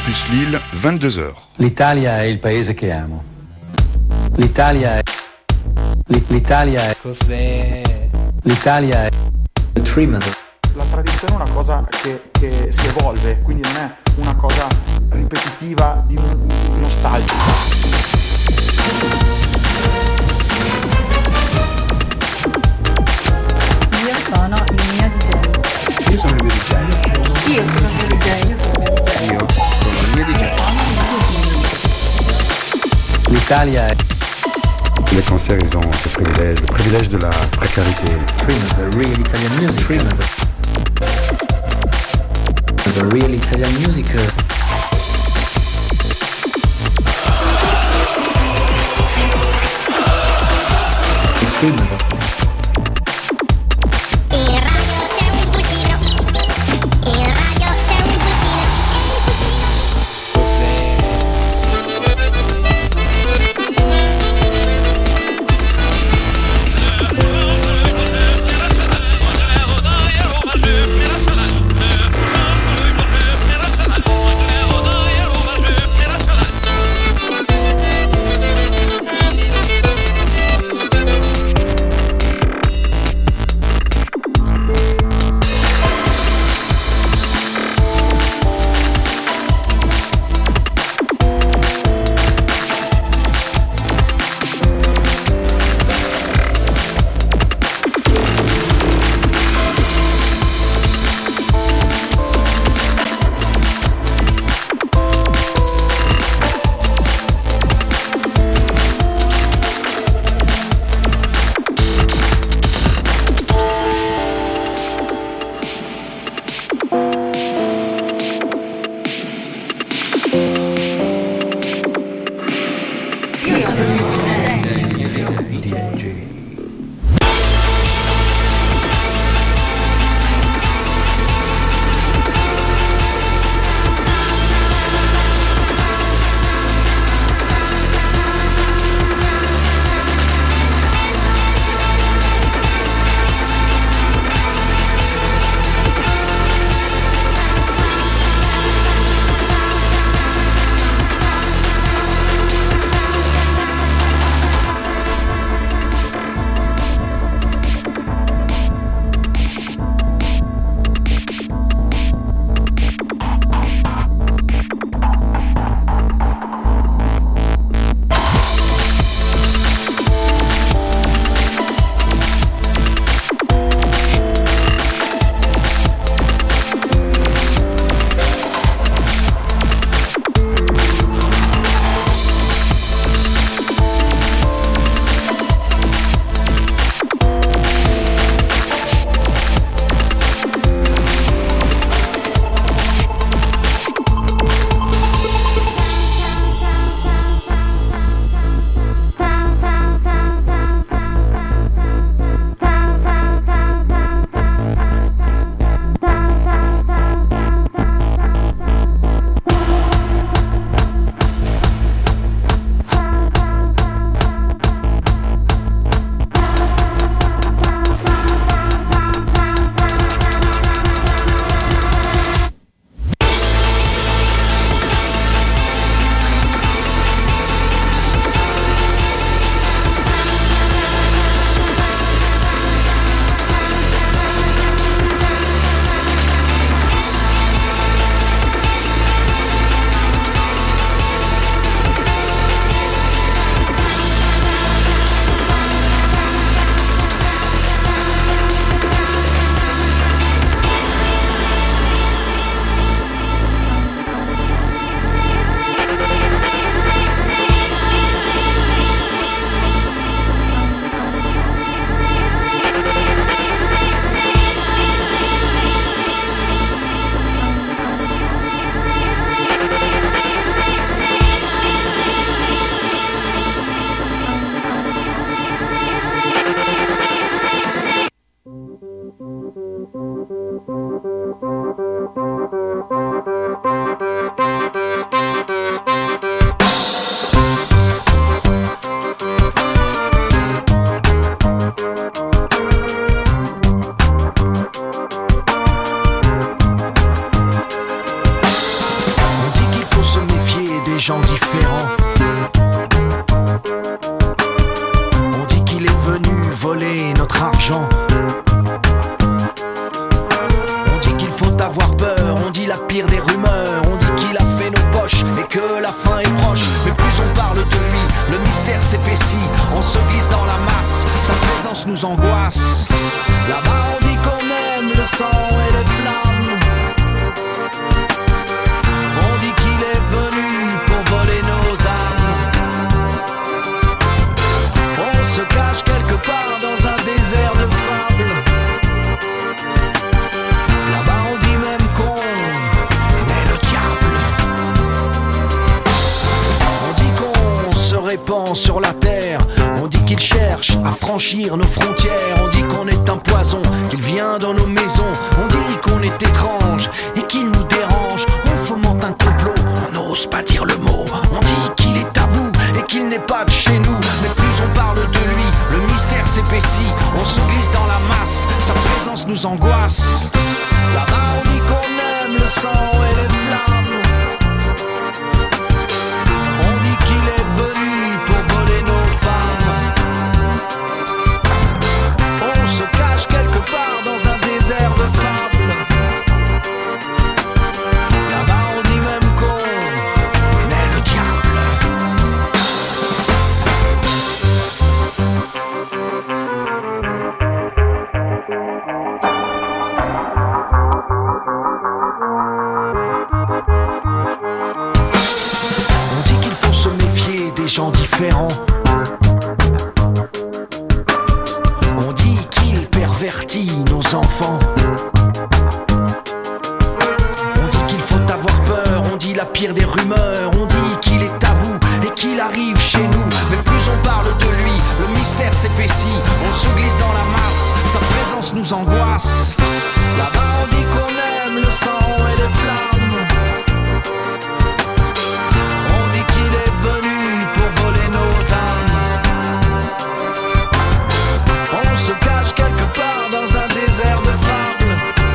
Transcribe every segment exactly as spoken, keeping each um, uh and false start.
Campus Lille, vingt-deux heures. L'Italia è il paese che amo. L'Italia è... L'Italia è... Cos'è? L'Italia è... Trimmed. La tradizione è una cosa che, che si evolve, quindi non è una cosa ripetitiva di, di nostalgica. Io sono il mio D J. Io sono il mio D J. Io sono il mio D J. Io sono il mio D J. Io sono il mio D J. L'Italia è... Les concerts, ils ont ce privilège, le privilège de la précarité. Trimmed, the real Italian music. Trimmed. The real Italian music. Trimmed. gens différents. On dit qu'il est venu voler notre argent. On dit qu'il faut avoir peur, on dit la pire des rumeurs. On dit qu'il a fait nos poches et que la fin est proche. Mais plus on parle de lui, le mystère s'épaissit. On se glisse dans la masse, sa présence nous angoisse. Là-bas on dit qu'on aime le sang et les flammes. On dit qu'il est venu pour voler nos âmes. On se cache quelque part dans un désert de fables. Là-bas on dit même qu'on est le diable. On dit qu'on se répand sur la terre. On dit qu'il cherche à franchir nos frontières. On dit qu'on est un poison, qu'il vient dans nos maisons. On dit qu'on est étrange et qu'il nous dérange. On fomente un complot, on n'ose pas dire le mot. On dit qu'il est tabou et qu'il n'est pas de chez nous. Mais plus on parle de lui, le mystère s'épaissit. On se glisse dans la masse, sa présence nous angoisse. Là-bas on dit qu'on aime le sang et les flammes. On dit qu'il est venu pour voler nos femmes. On se cache quelque part dans un désert de fables. Là-bas on dit même qu'on est le diable. On dit qu'il faut se méfier des gens différents. On dit qu'il pervertit nos enfants. On dit qu'il faut avoir peur, on dit la pire des rumeurs. On dit qu'il est tabou et qu'il arrive chez nous. Mais plus on parle de lui, le mystère s'épaissit. On se glisse dans la masse, sa présence nous angoisse. Là-bas on dit qu'on aime le sang et les flammes. On dit qu'il est venu pour voler nos âmes. On se cache quelque part dans un désert de fables.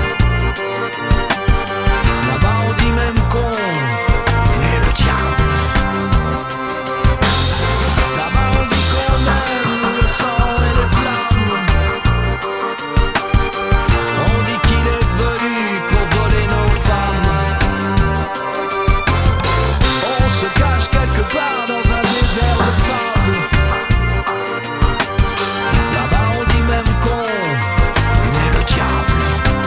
Là-bas on dit même qu'on est le diable. Là-bas on dit qu'on aime le sang et les flammes. On dit qu'il est venu pour voler nos femmes. On se cache quelque part dans un désert de fables. Là-bas on dit même qu'on est le diable.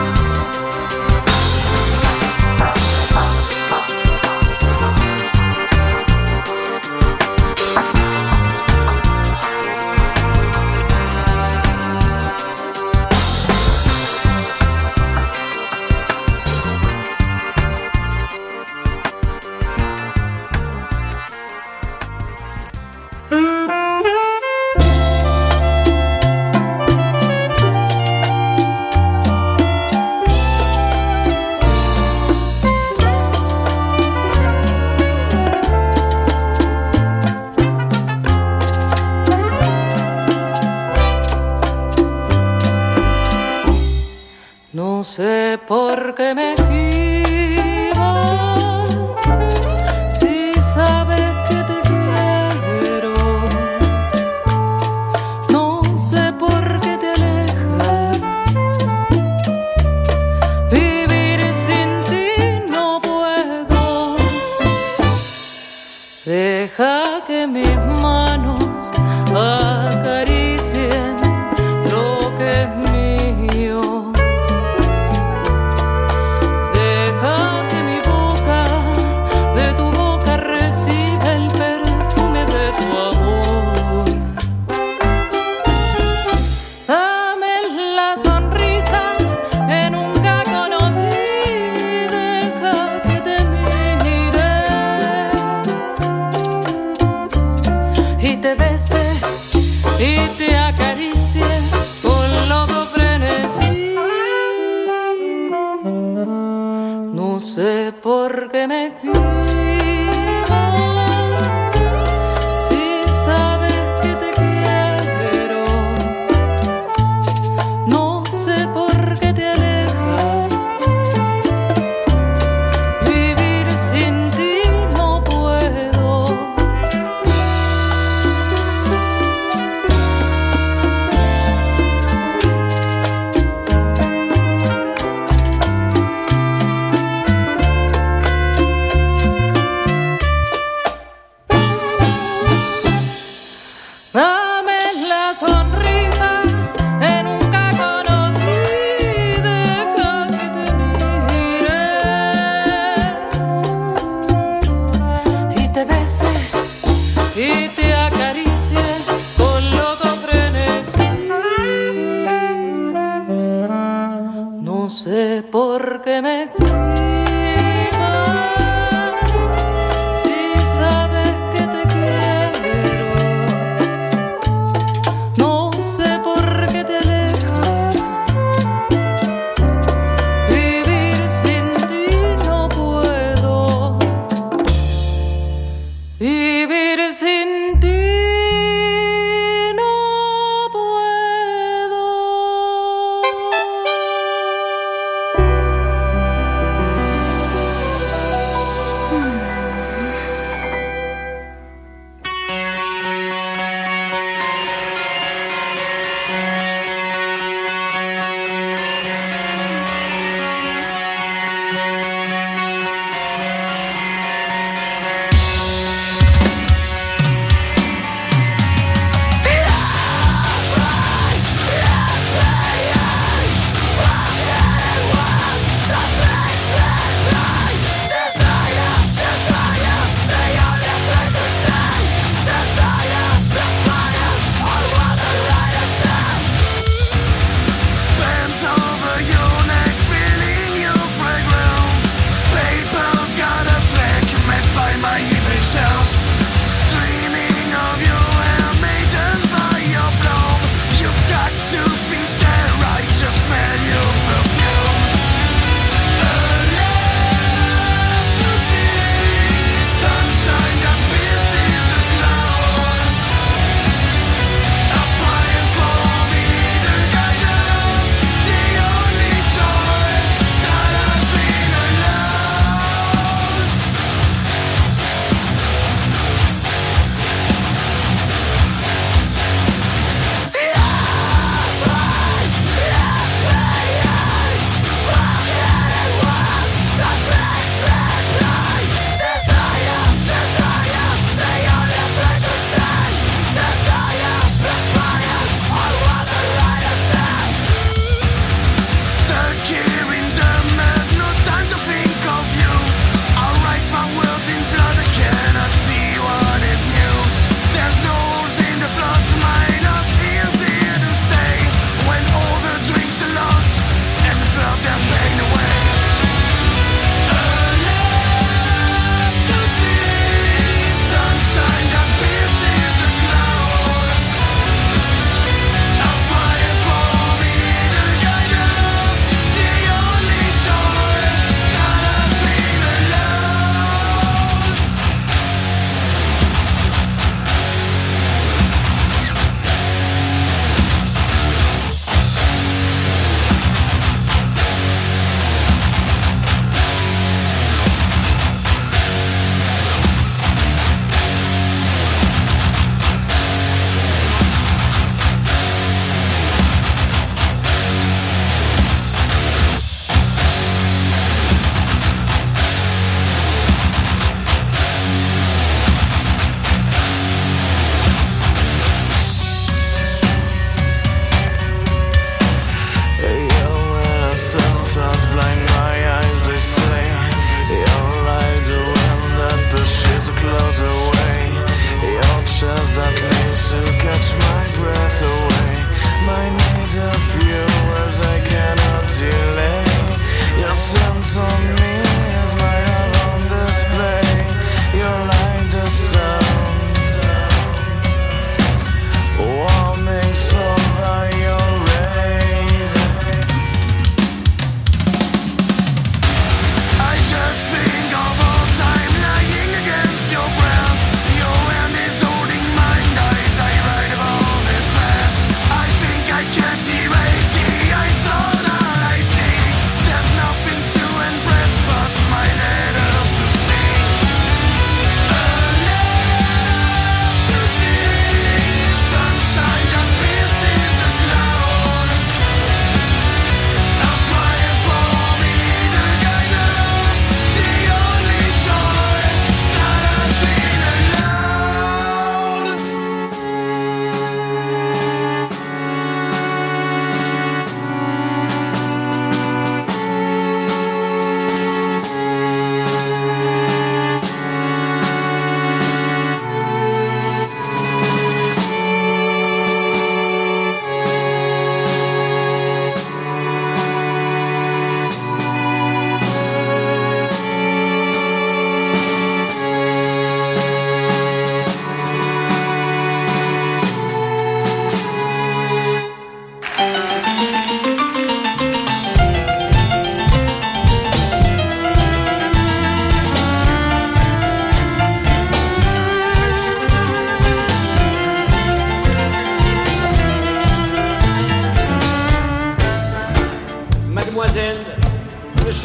No sé por qué me esquivas, si sabes que te quiero. No sé por qué te alejas, vivir sin ti no puedo. Deja que mis manos acaricien lo que es mío.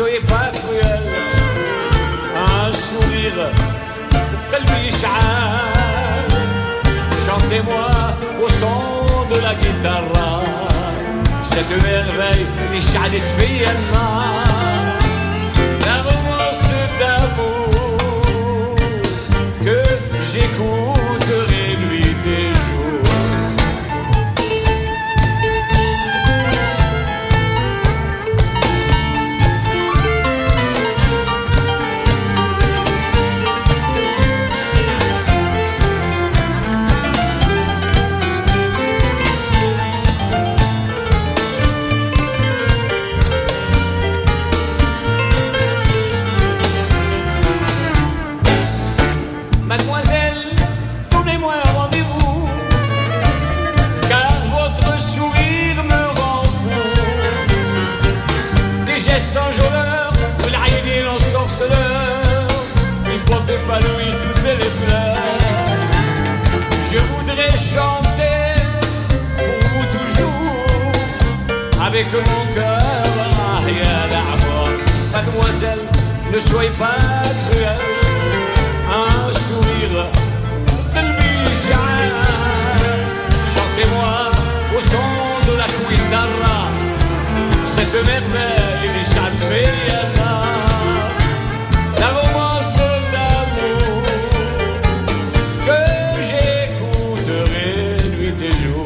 soyez pas cruel. Un sourire قلبي يشعل. Chantez-moi au son de la guitare cette merveille اللي شعلت فيا النار. La romance d'amour que j'écouterai nuit et jour. Mademoiselle, donnez-moi un rendez-vous, car votre sourire me rend fou. Des gestes enjôleurs, de l'araignée l'ensorceleur, il faut épanouir toutes les fleurs. Je voudrais chanter pour vous toujours, avec mon cœur à rien à mort. Mademoiselle, ne soyez pas cruelle. Un sourire قلبي يشعل. Chantez-moi au son de la guitare cette merveille اللي شعلت فيا النار. La romance d'amour que j'écouterai nuit et jour.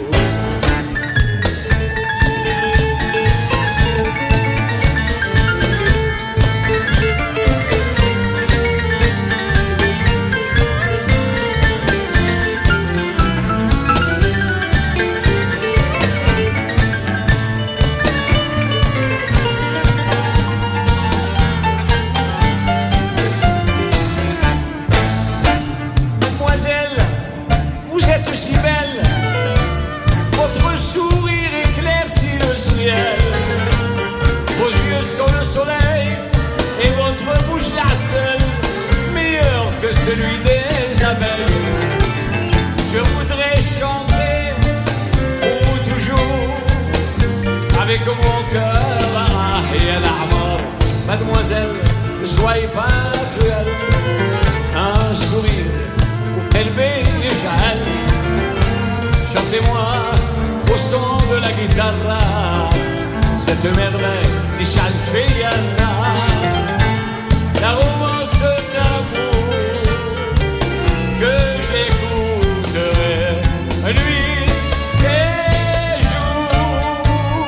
Mademoiselle, vous êtes si belle, votre sourire éclaircit le ciel. Vos yeux sont le soleil et votre bouche la seule, meilleure que celui des abeilles. Je voudrais chanter pour vous toujours, avec mon cœur à rien à mort. Mademoiselle, ne soyez pas cruelle. Un sourire قلبي يشعل. Chantez-moi au son de la guitare cette merveille اللي شعلت فيا النار. La romance d'amour que j'écouterai nuit et jour.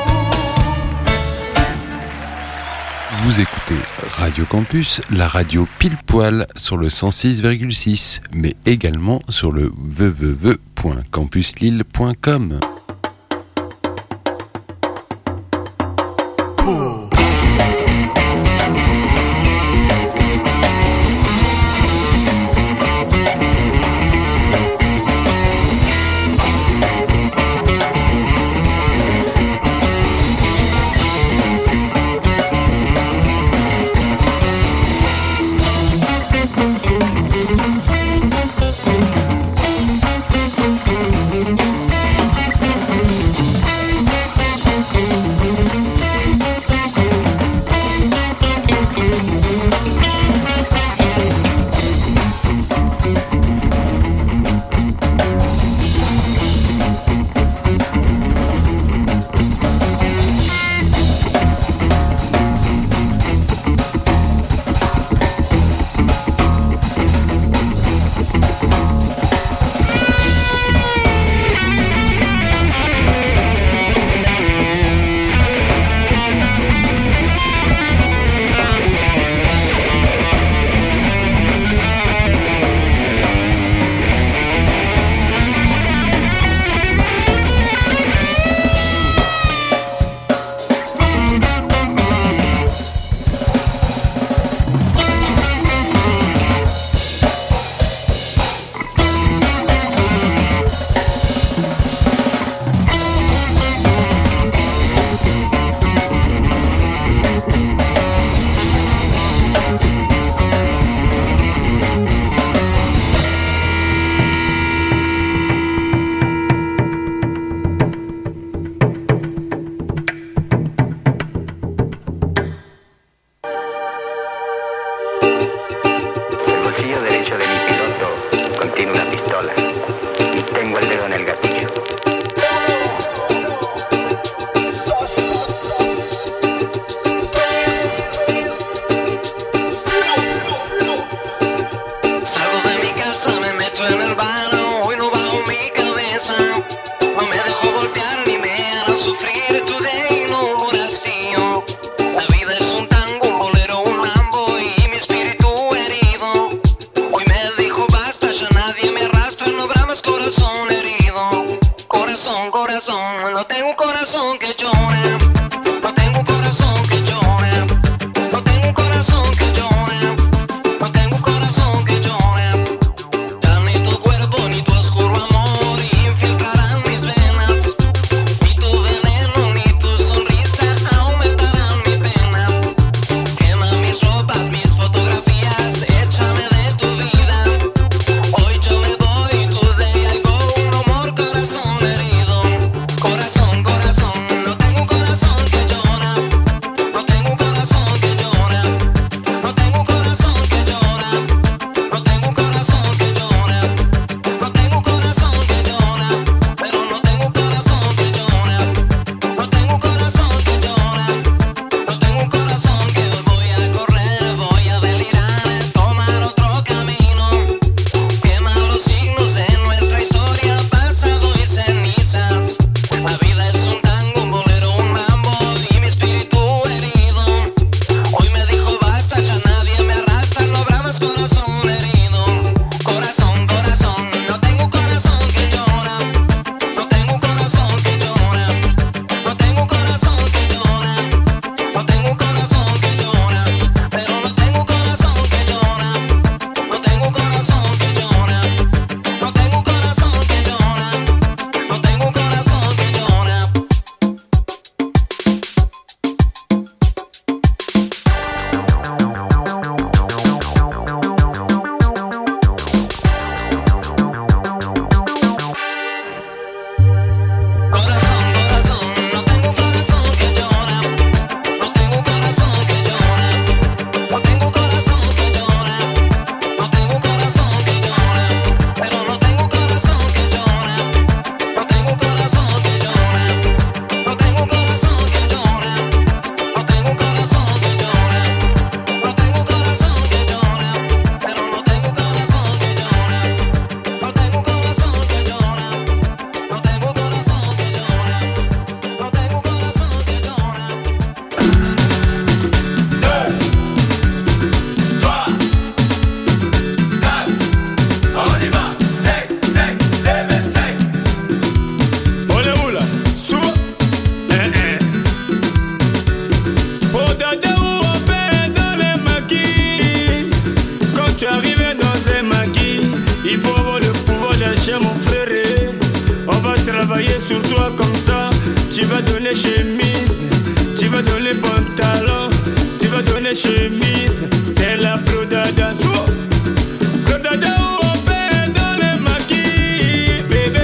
Vous écoutez Radio Campus, la radio pile poil sur le cent six virgule six, mais également sur le w w w point campus lille point com. tiene una pistola y tengo el dedo en el gatillo. Salgo de mi casa, me meto en el baño, hoy no bajo mi cabeza. No me dejo golpear ni me harán sufrir today, no oración. La vida es un tango, un bolero, un mambo y mi espíritu herido. Hoy me dijo basta, ya nadie me arrastra, no habrá más corazón herido. Corazón, corazón, no tengo un corazón que llore. No tengo un corazón que llore. No tengo un corazón que llore. No tengo un corazón que llore. Ya ni tu cuerpo ni tu oscuro amor infiltrarán mis venas. Ni tu veneno ni tu sonrisa aumentarán mi pena. Quema mis ropas, mis fotografías, échame de tu vida. Hoy yo me voy, today I go. No more corazón herido. Corazón, corazón, no tengo un corazón que llora. No tengo un corazón que llora. No tengo un corazón que llora. No tengo un corazón que llora. No tengo un corazón que llora. Pero no tengo un corazón que llora. No tengo un corazón que llora. No tengo un corazón que hoy voy a correr, voy a delirar, tomar otro camino. Quema los signos de nuestra historia, pasado y cenizas. La vida es un tango, un bolero, un mambo y mi espíritu herido. Hoy me dijo basta, ya nadie me arrastra, no habrá más corazón herido. Corazón, corazón, no tengo un corazón que llora. No tengo un corazón que llora. No tengo un corazón que llora. No tengo un corazón que llora. Pero no tengo un corazón que llora. No tengo un corazón que llora. No tengo un corazón que llora. No tengo un corazón que llora. Corazón, corazón, no tengo un corazón que llora. No tengo un corazón que llora. No tengo un corazón que llora. No tengo un corazón que llora. Pero no tengo un corazón que llora. No tengo un corazón que llora. No tengo un corazón que llora. No tengo un corazón que llora. No tengo un corazón que llora. Pero no tengo un corazón que llora. No tengo un corazón que llora. No tengo un corazón que llora. No tengo un corazón que llora. Ole oula, suba, eh eh. Pour dada où on fait dans les maquis. Quand tu arrives dans ces maquis, il faut avoir le pouvoir d'achat mon frère. On va travailler sur toi comme ça. Tu vas donner chemise, tu vas donner pantalon, tu vas donner chemise. C'est la pro dada, suba. Pro dada où on fait dans les maquis, bébé.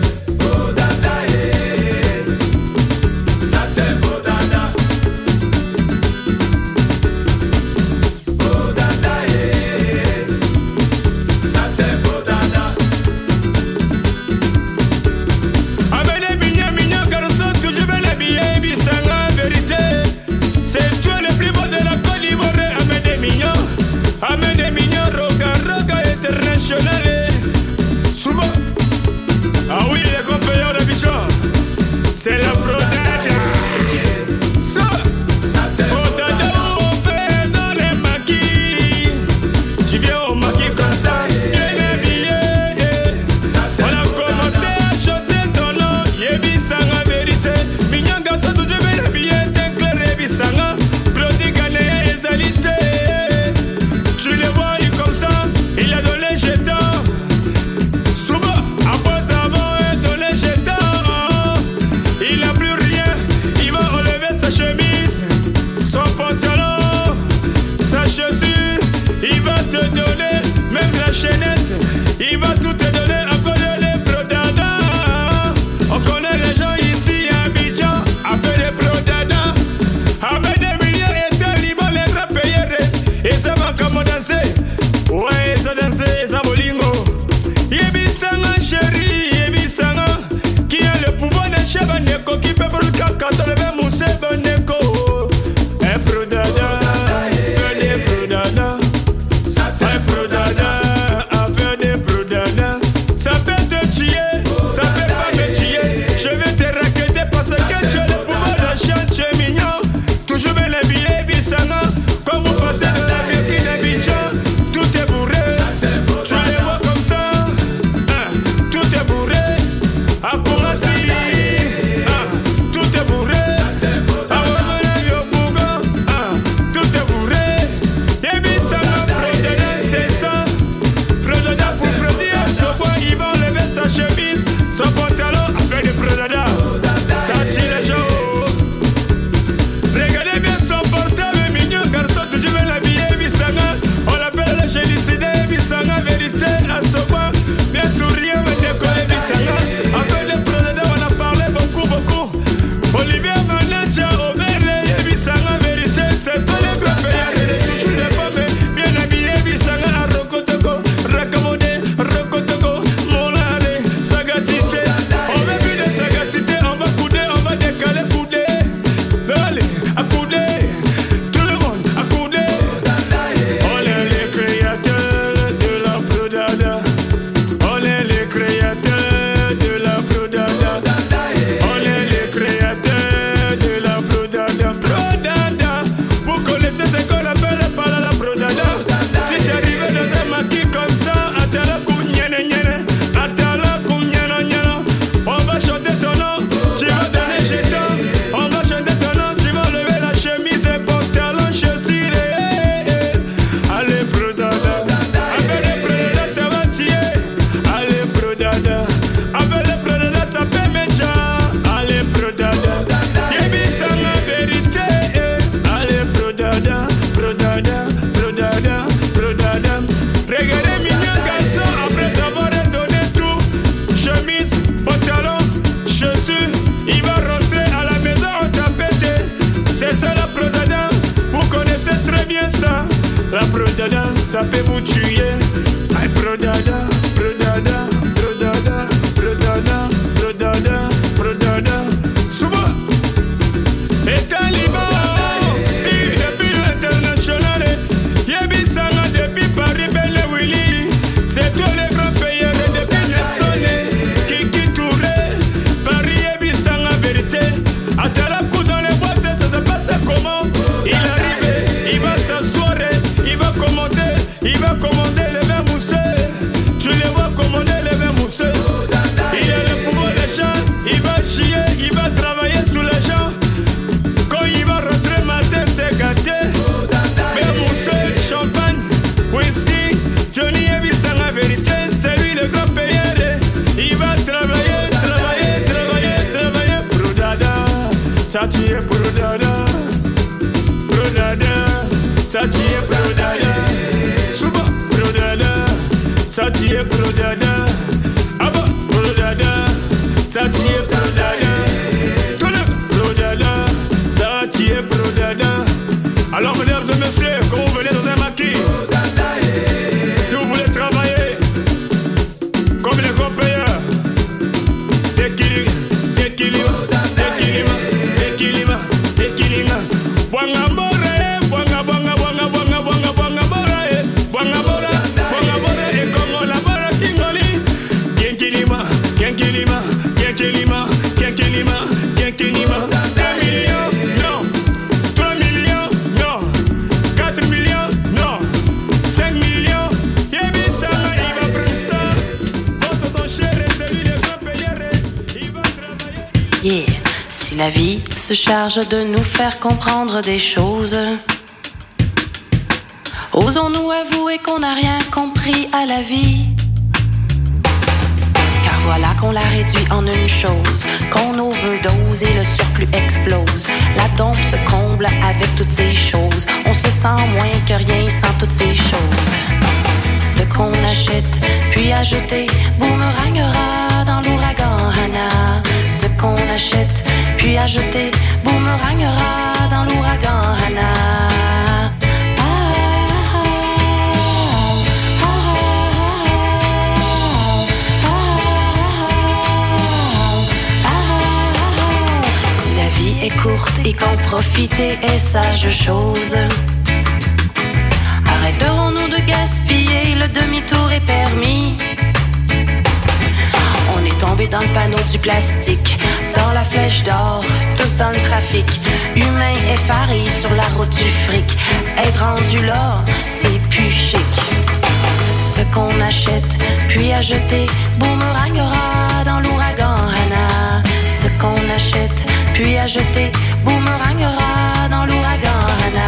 Avec les billets mignons garçons, que je vais les billets, bisanga vérité. C'est toi le plus beau de la Côte d'Ivoire. ça peut vous tuer. Ay, brodada, brodada, brodada, brodada, brodada, brodada. Souvent, et Taliban, et depuis l'international, Yébissanga depuis Paris, Belle Willy, c'est toi les grands payeurs depuis Nelson, Kiki Touré, Paris, Yébissanga vérité. À Talakou dans les boîtes, ça se passe comment? Il arrive, il va s'asseoir, il va commander, il va commander les vins moussés. Tu les vois commander les vins moussés. Il a le pouvoir d'achat, il va chier, il va travailler sous les gens. Quand il va rentrer matin, c'est gâté. Vin moussé, champagne, whisky, Johnny Yébissanga vérité, c'est lui le grand payeur. Il va travailler, travailler, travailler, travailler. Brodada, ça t'y est brodada. Brodada, ça t'y est brodada. Souvent brodada, ça t'y est brodada. Ah bon, brodada, ça t'y est brodada. Tout le brodada, ça t'y est brodada. Alors mesdames et messieurs, quand vous venez dans un maquis, si vous voulez travailler comme les grands payeurs, d'équilibre, d'équilibre, d'équilibre, d'équilibre, d'équilibre. Bwanga bora, bwanga bwanga bwanga bwanga bwanga bwanga bora, bwanga bora, bwanga bora, et Congo la bora kingoli. Kinkilima, kinkilima, kinkilima, kinkilima, kinkilima. Un million, non. Trois millions, non. Quatre millions, non. Cinq millions, Yébissanga, il va prendre ça. Votre ton cher est celui des grands payeurs, il va travailler. Yeah. Si la vie se charge de nous faire comprendre des choses, osons-nous avouer qu'on n'a rien compris à la vie. Car voilà qu'on la réduit en une chose, qu'on overdose et le surplus explose. La dompe se comble avec toutes ces choses, on se sent moins que rien sans toutes ces choses. Ce qu'on achète puis à jeter boomerangera dans l'ouragan Hana. Ce qu'on achète puis à jeter boomerangera dans l'ouragan Hana. Si la vie est courte et qu'en profiter est sage chose, arrêterons-nous de gaspiller, le demi-tour est permis. On est tombé dans le panneau du plastique, dans la flèche d'or, tous dans le trafic. Humains effarés sur la route du fric. Être rendu là, c'est plus chic. Ce qu'on achète, puis à jeter, boomerangera dans l'ouragan Hana. Ce qu'on achète, puis à jeter, boomerangera dans l'ouragan Hana.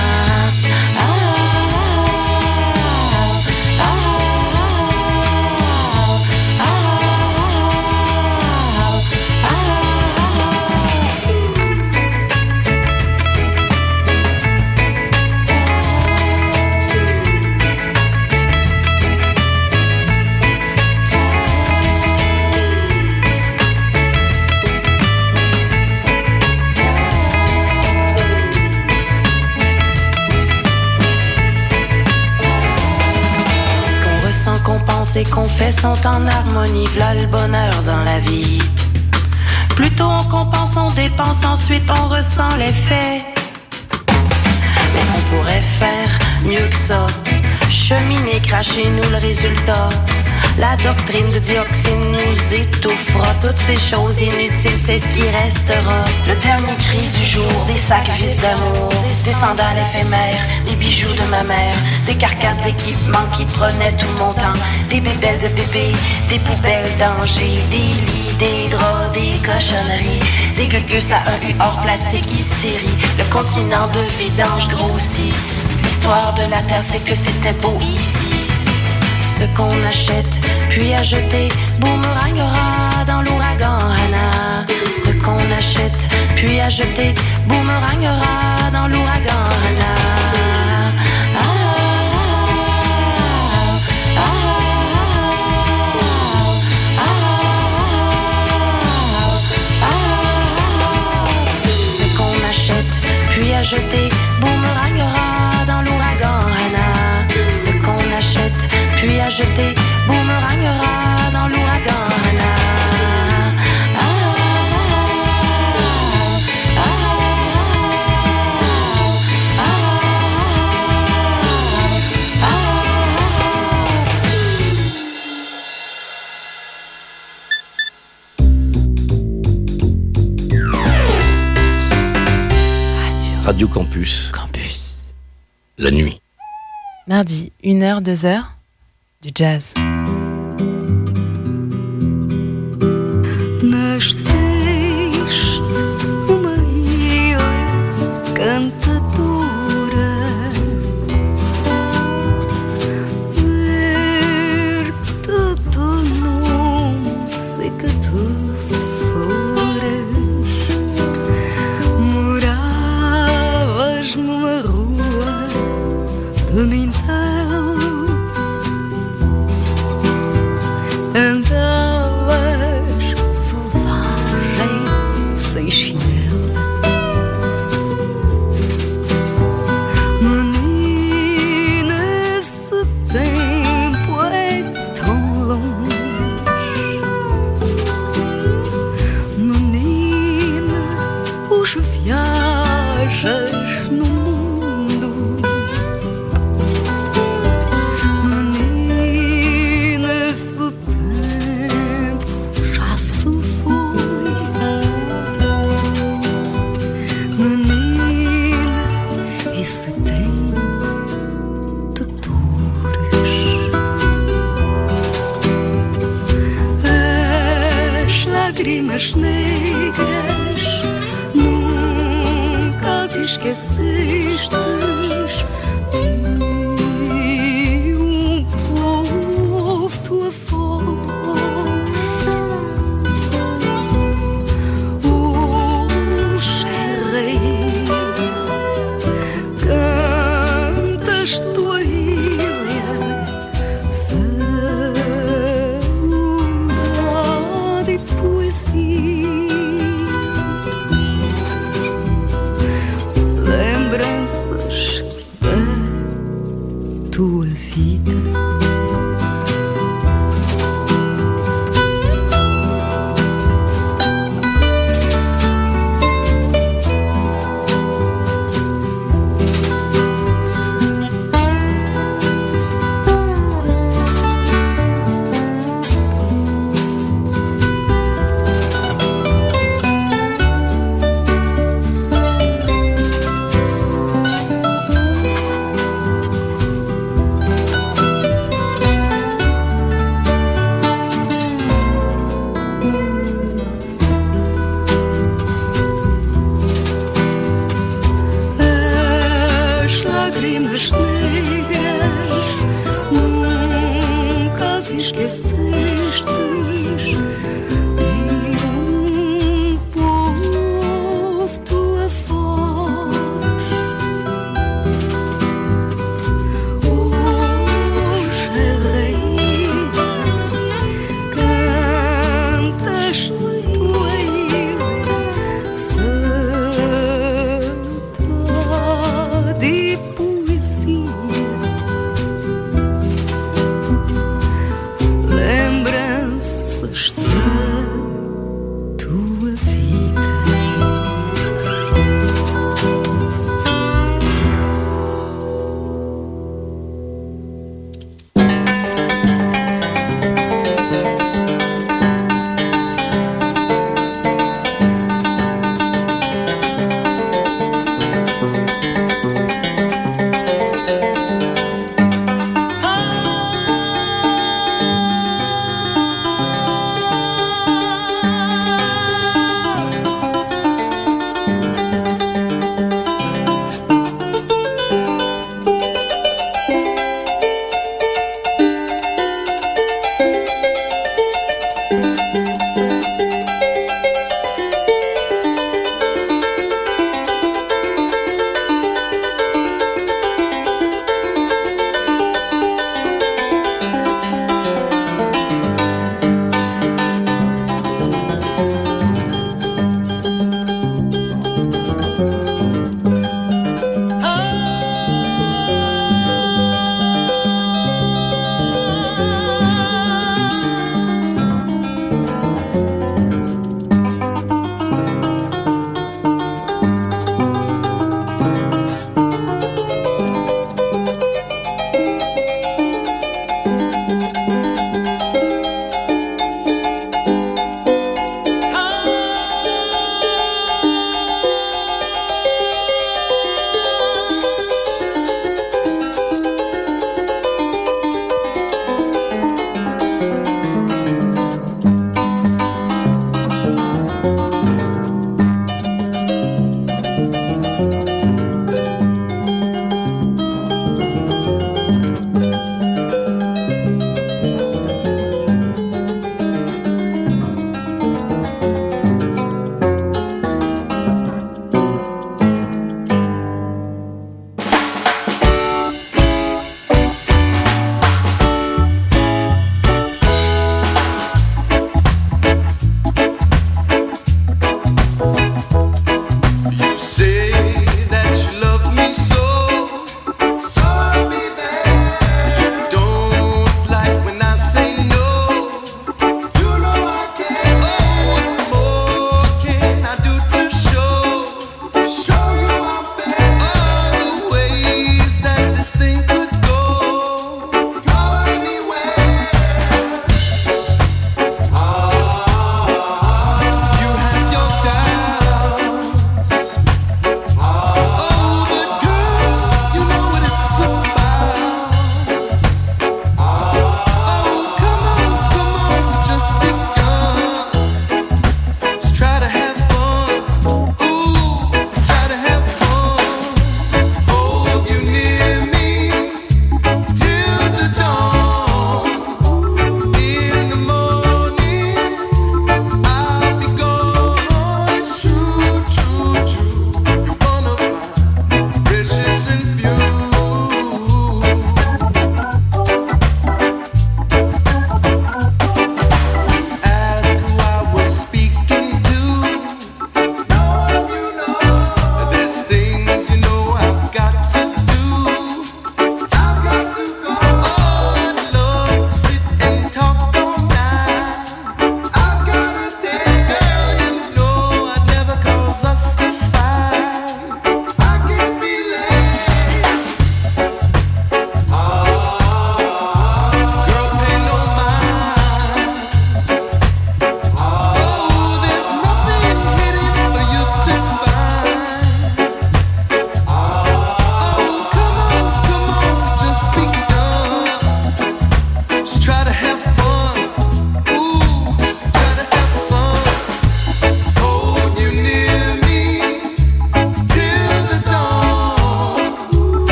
Qu'on pense et qu'on fait sont en harmonie, v'là le bonheur dans la vie. Plutôt on compense, on dépense, ensuite on ressent l'effet. Mais on pourrait faire mieux que ça, cheminer, cracher nous le résultat. La doctrine du dioxyde nous étouffera. Toutes ces choses inutiles, c'est ce qui restera. Le dernier cri du jour, des sacs vides d'amour, des sandales éphémères, des bijoux de ma mère, des carcasses d'équipements qui prenaient tout mon temps, des bébelles de bébé, des poubelles d'angers, des lits, des draps, des cochonneries, des gugus à un U hors plastique hystérie. Le continent de vidange grossit. L'histoire de la terre, c'est que c'était beau ici. Ce qu'on achète, puis à jeter, boomerangera dans l'ouragan Hana. Ce qu'on achète, puis à jeter, boomerangera dans l'ouragan Hana. Ah, ah, ah, ah, ce qu'on achète, puis à jeter, boomerangera dans l'ouragan Hana. Ce boomerangera dans l'ouragan. Radio Campus. Campus. La nuit. Mardi, une heure, deux heures, du jazz. Nasceste numa ilha cantadora, verde de num seca de flores, moravas numa rua de Mindelo, andavas selvagem sem chinelo. Menina, esse tempo é tão longe. Menina, hoje viajas no mundo. Menina, esse tempo já se foi. Menina, esse tempo de dores. As lágrimas negras nunca as esqueceste. E um povo tua voz, o rei, cantas tua ilha, saudade e poesia, lembranças da tua vida. As lágrimas negras nunca as esqueceste. E um povo tua voz, hoje é rainha, cantas tua ilha, saudade e poesia, lembranças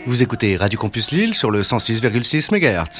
Vous écoutez Radio Campus Lille sur le cent six virgule six mégahertz.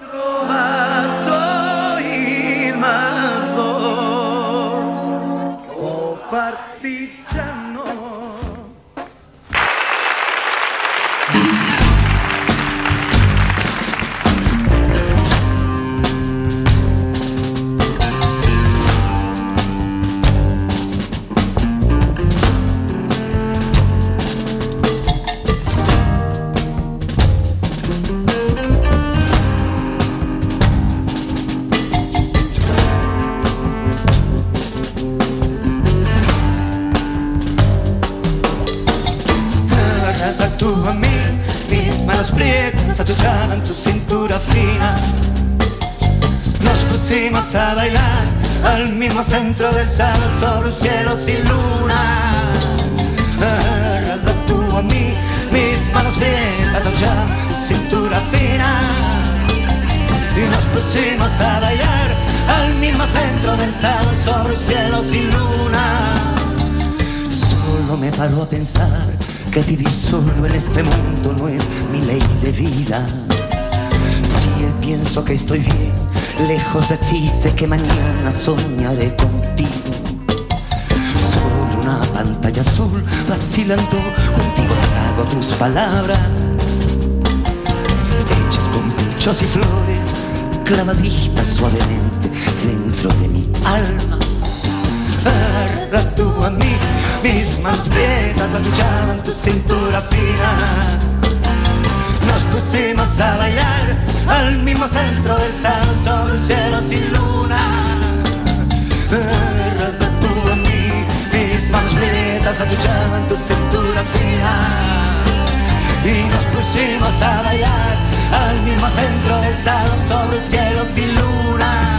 Tu cintura fina, nos pusimos a bailar al mismo centro del salón sobre un cielo sin luna. Agarrada tú a mí, mis manos prietas ya tu cintura fina, y nos pusimos a bailar al mismo centro del salón sobre un cielo sin luna. Solo me paro a pensar que vivir solo en este mundo no es mi ley de vida. Pienso que estoy bien, lejos de ti, sé que mañana soñaré contigo. Sobre una pantalla azul, vacilando contigo trago tus palabras, hechas con pinchos y flores, clavaditas suavemente dentro de mi alma. Agarra tú a mí, mis manos prietas atuchaban tu cintura fina. Nos pusimos a bailar al mismo centro del salón sobre un cielo sin luna. Agarrada tú a mí, mis manos prietas atuchaban tu cintura fina, y nos pusimos a bailar al mismo centro del salón sobre un cielo sin luna.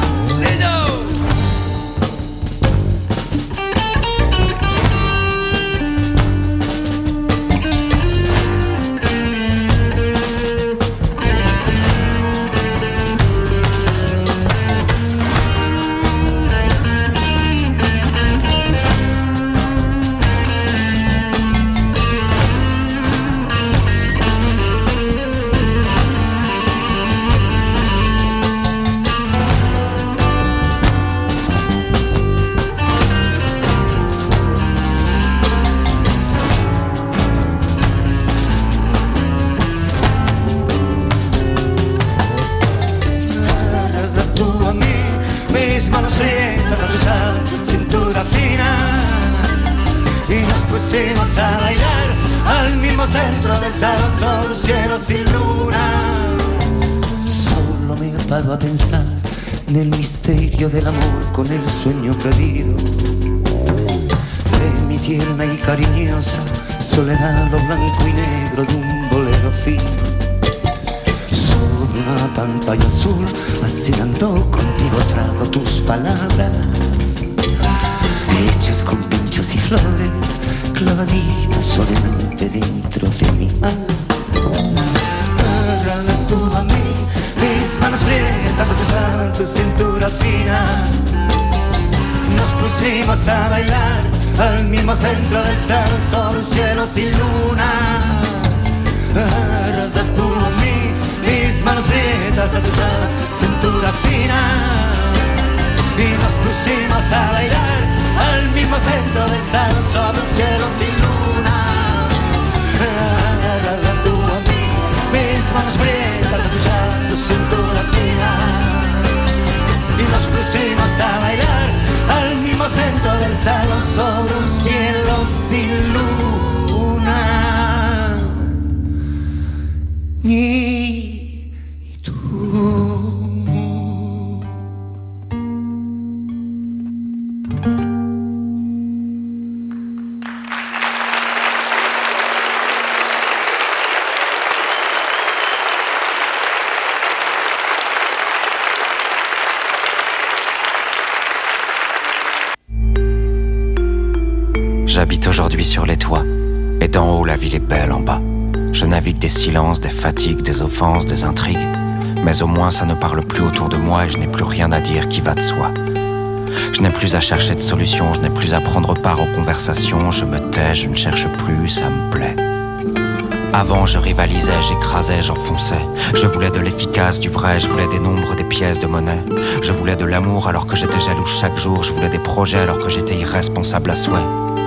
A pensar en el misterio del amor con el sueño perdido de mi tierna y cariñosa soledad, lo blanco y negro de un bolero fino. Sobre una pantalla azul, vacilando contigo trago tus palabras, hechas con pinchos y flores, clavaditas suavemente dentro de mi alma. Agarrada tú a mí, mis manos prietas atuchaban tu cintura fina. Nos pusimos a bailar al mismo centro del salón sobre un cielo sin luna. Agarrada tú a mí, mis manos prietas atuchaban tu cintura fina, y nos pusimos a bailar al mismo centro del salón sobre un cielo sin luna. Agarrada tú a mí, mis manos prietas atuchaban tu cintura fina, y nos pusimos a bailar al mismo centro del salón sobre un cielo sin luna. Y tú. J'habite aujourd'hui sur les toits, et d'en haut la ville est belle en bas. Je navigue des silences, des fatigues, des offenses, des intrigues, mais au moins ça ne parle plus autour de moi et je n'ai plus rien à dire qui va de soi. Je n'ai plus à chercher de solution, je n'ai plus à prendre part aux conversations, je me tais, je ne cherche plus, ça me plaît. Avant je rivalisais, j'écrasais, j'enfonçais. Je voulais de l'efficace, du vrai, je voulais des nombres, des pièces de monnaie. Je voulais de l'amour alors que j'étais jaloux chaque jour. Je voulais des projets alors que j'étais irresponsable à souhait.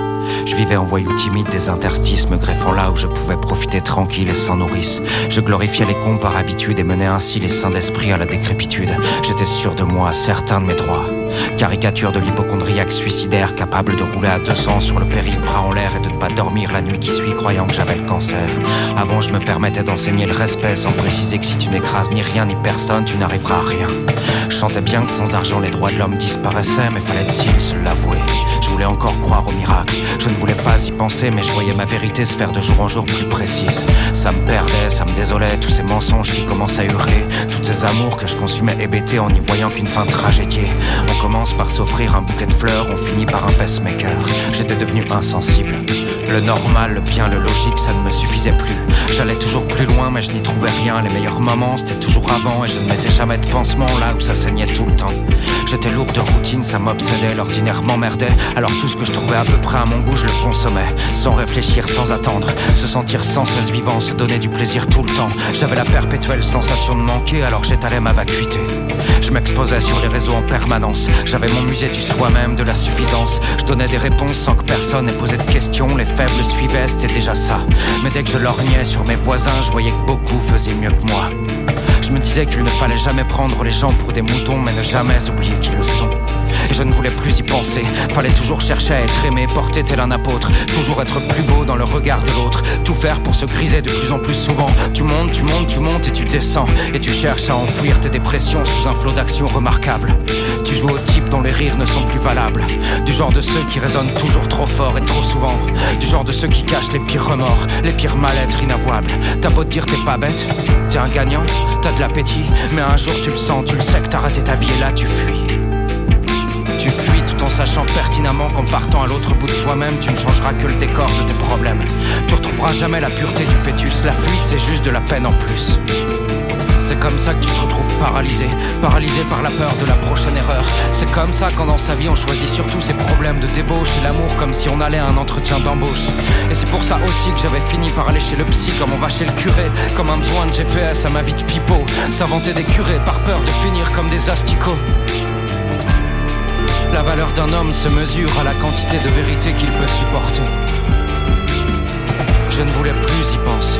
Je vivais en voyou timide des interstices, me greffant là où je pouvais profiter tranquille et sans nourrice. Je glorifiais les cons par habitude et menais ainsi les saints d'esprit à la décrépitude. J'étais sûr de moi, certain de mes droits. Caricature de l'hypochondriaque suicidaire, capable de rouler à deux cents sur le périph', bras en l'air, et de ne pas dormir la nuit qui suit, croyant que j'avais le cancer. Avant je me permettais d'enseigner le respect, sans préciser que si tu n'écrases ni rien ni personne, tu n'arriveras à rien. Je chantais bien que sans argent les droits de l'homme disparaissaient, mais fallait-il se l'avouer? Je voulais encore croire au miracle. Je ne voulais pas y penser, mais je voyais ma vérité se faire de jour en jour plus précise. Ça me perdait, ça me désolait, tous ces mensonges qui commencent à hurler, toutes ces amours que je consumais hébété en n'y voyant qu'une fin tragédiée. On commence par s'offrir un bouquet de fleurs, on finit par un pacemaker. J'étais devenu insensible. Le normal, le bien, le logique, ça ne me suffisait plus. J'allais toujours plus loin, mais je n'y trouvais rien. Les meilleurs moments, c'était toujours avant, et je ne mettais jamais de pansement là où ça saignait tout le temps. J'étais lourd de routine, ça m'obsédait, l'ordinaire m'emmerdait. Alors tout ce que je trouvais à peu près à mon goût, je le consommais, sans réfléchir, sans attendre. Se sentir sans cesse vivant, se donner du plaisir tout le temps. J'avais la perpétuelle sensation de manquer, alors j'étalais ma vacuité. Je m'exposais sur les réseaux en permanence. J'avais mon musée du soi-même, de la suffisance. Je donnais des réponses sans que personne ait posé de questions. Les faibles suivaient, c'était déjà ça. Mais dès que je lorgnais sur mes voisins, je voyais que beaucoup faisaient mieux que moi. Je me disais qu'il ne fallait jamais prendre les gens pour des moutons, mais ne jamais oublier qui le sont. Et je ne voulais plus y penser. Fallait toujours chercher à être aimé, porter tel un apôtre. Toujours être plus beau dans le regard de l'autre. Tout faire pour se griser de plus en plus souvent. Tu montes, tu montes, tu montes et tu descends. Et tu cherches à enfouir tes dépressions sous un flot d'actions remarquables. Tu joues au type dont les rires ne sont plus valables. Du genre de ceux qui résonnent toujours trop fort et trop souvent. Du genre de ceux qui cachent les pires remords, les pires mal-être inavouables. T'as beau te dire t'es pas bête, t'es un gagnant, t'as de l'appétit. Mais un jour tu le sens, tu le sais que t'as raté ta vie et là tu fuis. Tu fuis tout en sachant pertinemment qu'en partant à l'autre bout de soi-même, tu ne changeras que le décor de tes problèmes. Tu retrouveras jamais la pureté du fœtus. La fuite, c'est juste de la peine en plus. C'est comme ça que tu te retrouves paralysé, paralysé par la peur de la prochaine erreur. C'est comme ça quand dans sa vie on choisit surtout ses problèmes de débauche et l'amour comme si on allait à un entretien d'embauche. Et c'est pour ça aussi que j'avais fini par aller chez le psy comme on va chez le curé, comme un besoin de G P S à ma vie de pipeau. S'inventer des curés par peur de finir comme des asticots. La valeur d'un homme se mesure à la quantité de vérité qu'il peut supporter. Je ne voulais plus y penser.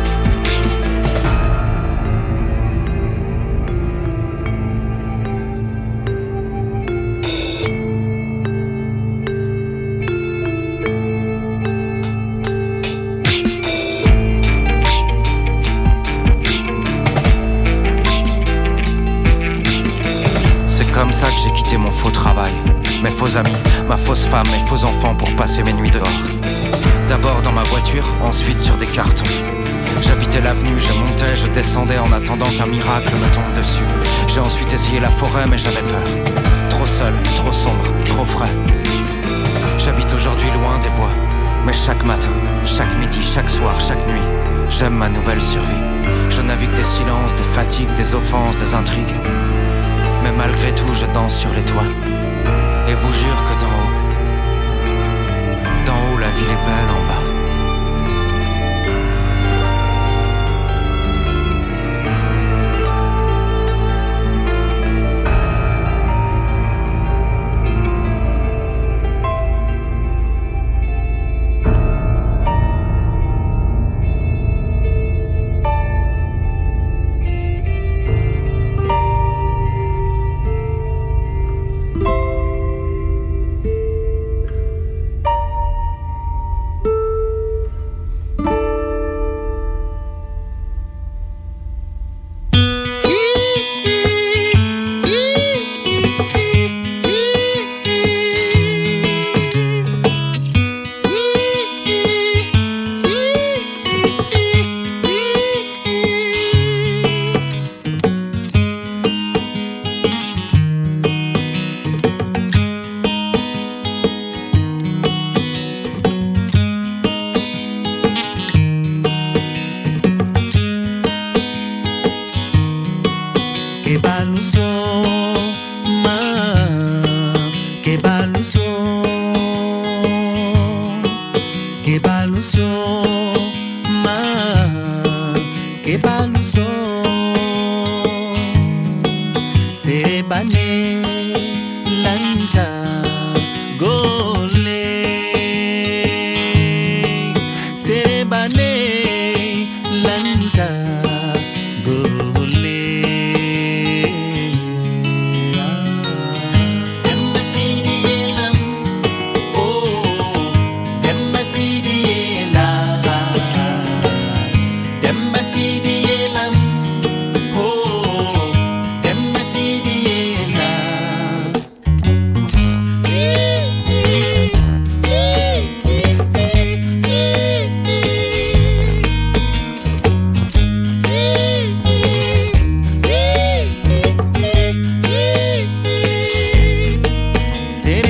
Comme ça que j'ai quitté mon faux travail, mes faux amis, ma fausse femme, mes faux enfants pour passer mes nuits dehors. D'abord dans ma voiture, ensuite sur des cartons. J'habitais l'avenue, je montais, je descendais en attendant qu'un miracle me tombe dessus. J'ai ensuite essayé la forêt mais j'avais peur. Trop seul, trop sombre, trop frais. J'habite aujourd'hui loin des bois, mais chaque matin, chaque midi, chaque soir, chaque nuit, j'aime ma nouvelle survie. Je navigue des silences, des fatigues, des offenses, des intrigues. Mais malgré tout je danse sur les toits et vous jure que d'en haut, d'en haut la ville est belle en bas.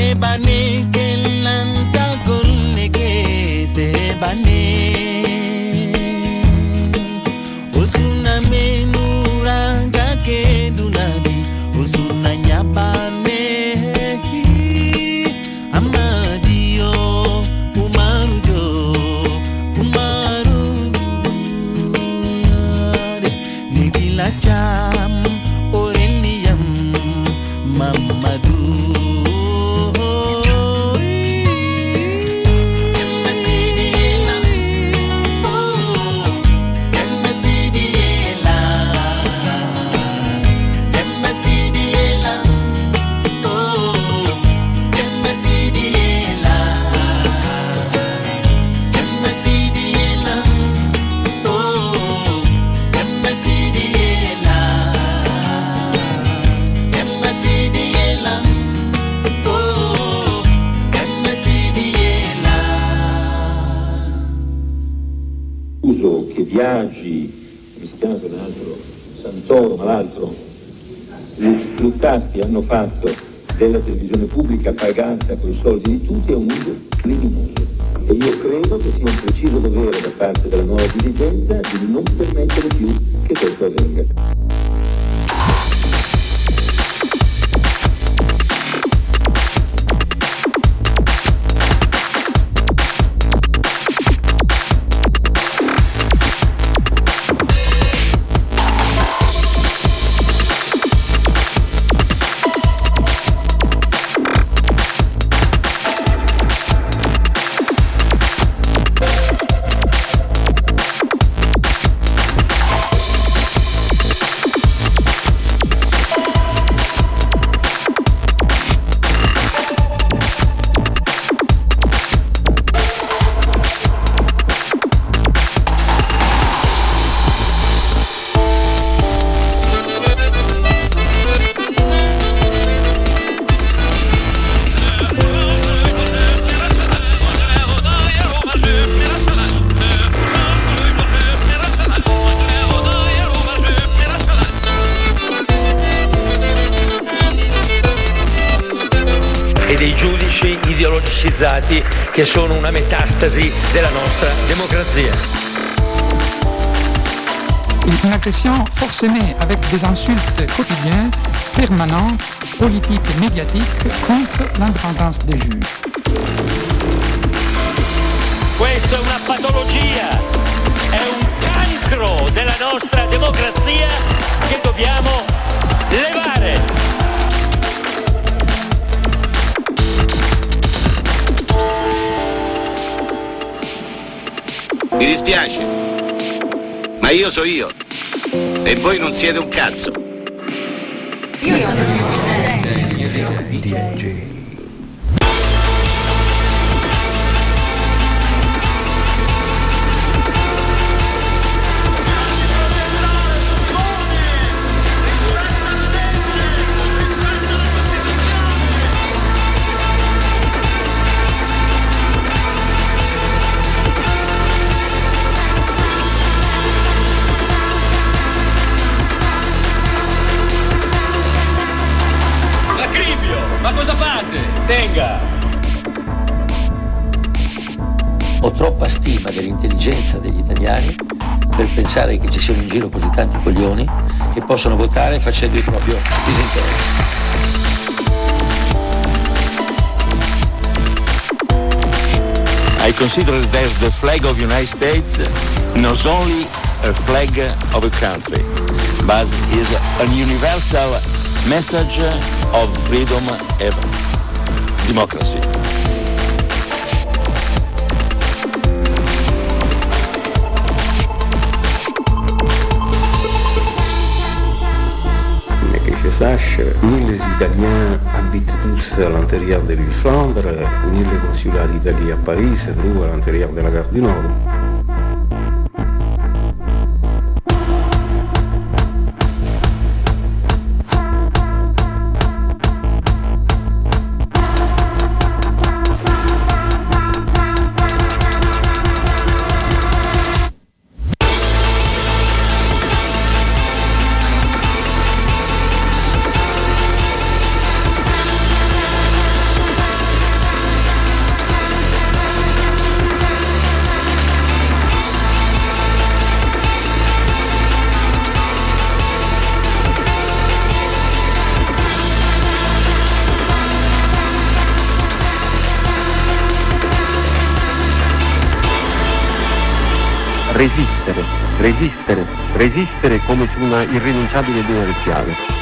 bane kelanta golle ke se bane osuna menuranga ke dunabi osuna nyabane amadio umarujo umaru nibila cham oreniam mamadu Biagi, mi si chiama un altro, Santoro, ma l'altro, gli sfruttassi hanno fatto della televisione pubblica pagata con i soldi di tutti è un uso criminoso. E io credo che sia un preciso dovere da parte della nuova dirigenza di non permettere più che questo avvenga. Che sono una metastasi della nostra démocratie. Une agression forcenée avec des insultes quotidiennes, permanentes, politiques et médiatiques contre l'indépendance des juges. Questa è una patologia, è un cancro della nostra democrazia che dobbiamo levare. Mi dispiace, ma io so io e voi non siete un cazzo. Io sono D J. Ma cosa fate? Tenga! Ho troppa stima dell'intelligenza degli italiani per pensare che ci siano in giro così tanti coglioni che possono votare facendo il proprio disinteresse. I consider that the flag of the United States not only a flag of a country, but is a universal message of freedom and democracy. Mais que je sache, ni les Italiens habitent tous à l'intérieur de l'île Flandre, ni le consulat d'Italie à Paris se trouve à l'intérieur de la gare du Nord. resistere, resistere, resistere come su una irrinunciabile direzione.